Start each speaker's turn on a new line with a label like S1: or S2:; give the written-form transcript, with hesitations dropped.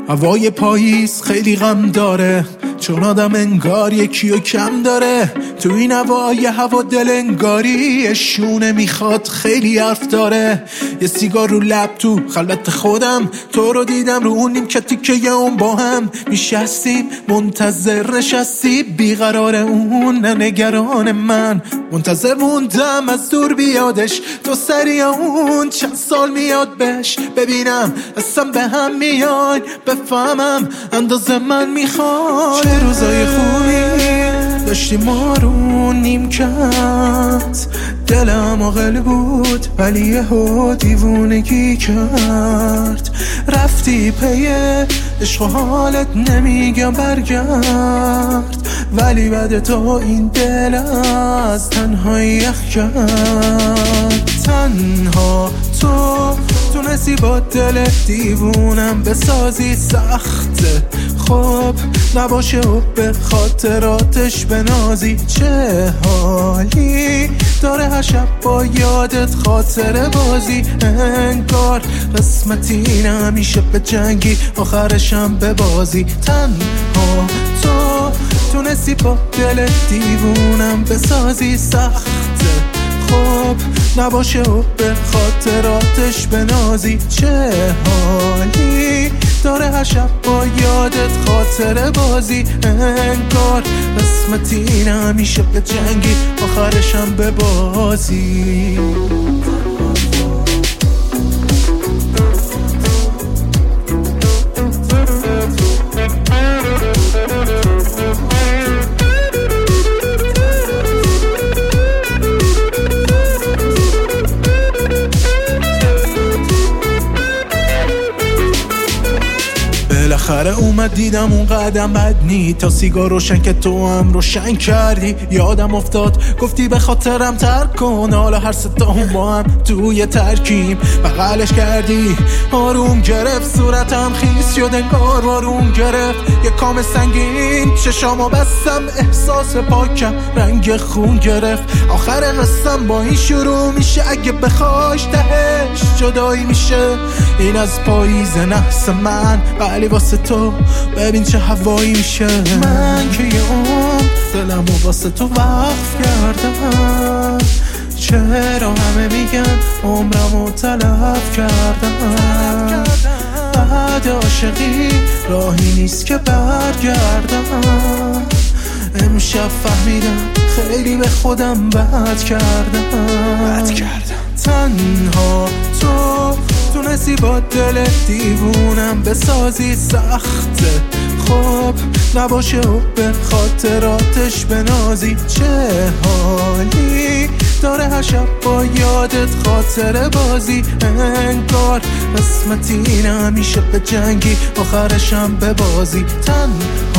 S1: هوای پاییز خیلی غم داره، چون آدم انگار یکیو کم داره. تو این هوای هوا دل انگاری شونه میخواد، خیلی حرف داره. یه سیگار رو لب تو خلوت خودم، تو رو دیدم رو اون نیمکتی که یه اون با هم میشستیم. منتظر نشستی بیقرار اون نگران من، منتظر موندم از دور بیادش. تو سری اون چند سال میاد بهش ببینم اصلا به هم میای، بفهمم اندازه من میخوای. چه روزای خوبی داشتی ما رو نیمکت، دلم عاقل بود ولی یهو دیوونگی کرد. رفتی پی عشق و حالت نمیگم برگرد، ولی بعد تو این دل از تنهایی یخ کرد. تنها تو تونستی با دل دیوونم بسازی سخته، خب نباشه و به خاطراتش بنازی. چه حالی داره هر شب با یادت خاطره بازی، انگار قسمتی نمیشه به جنگی آخرشم به بازی. تنها تو تونستی با دل دیوونم بسازی سخته، خب نباشه و به خاطراتش بنازی. چه حالی داره هر شب با یادت خاطره بازی، انگار قسمتی نمیشه به جنگی آخرشم به بازی. بالاخره اومد دیدم اون قدم بد نی، تا سیگار روشن که تو هم روشن کردی. یادم افتاد گفتی به خاطرم ترک کن، حالا هر ستامون با هم توی ترکیم. بغلش کردی آروم گرفت، صورتم خیس شد انگار آروم گرفت. یه کام سنگین چشامو بستم، احساس پاکم رنگ خون گرفت. آخر قصم با این شروع میشه، اگه بخواش تهش جدایی میشه. این از پاییز نحس من، ولی واسه تو ببین چه هوایی میشه. من که یه عمر دلمو واسه تو وقف کردم، چرا همه میگن عمرمو تلف کردم. بعد عاشقی راهی نیست که برگردم، امشب فهمیدم خیلی به خودم بد کردم. تنها تو تونستی با دل دیوونم بسازی سخته، خب نباشه و به خاطراتش بنازی. چه حالی داره هر شب با یادت خاطره بازی، انگار قسمتی نمیشه به جنگی آخرشم به بازی. تنها